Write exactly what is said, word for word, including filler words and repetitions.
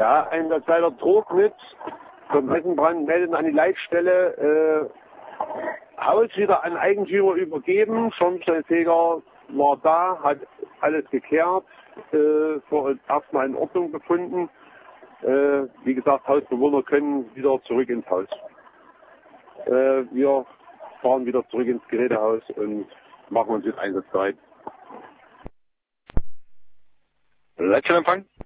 Ja, ein kleiner Druck mit vom Hessenbrand meldet an die Leitstelle, äh, Haus wieder an Eigentümer übergeben. Schornsteinfeger war da, hat alles geklärt, äh, für erstmal in Ordnung befunden. Äh, wie gesagt, Hausbewohner können wieder zurück ins Haus. Äh, wir fahren wieder zurück ins Gerätehaus und machen uns jetzt einsatzbereit. Leitstellenempfang?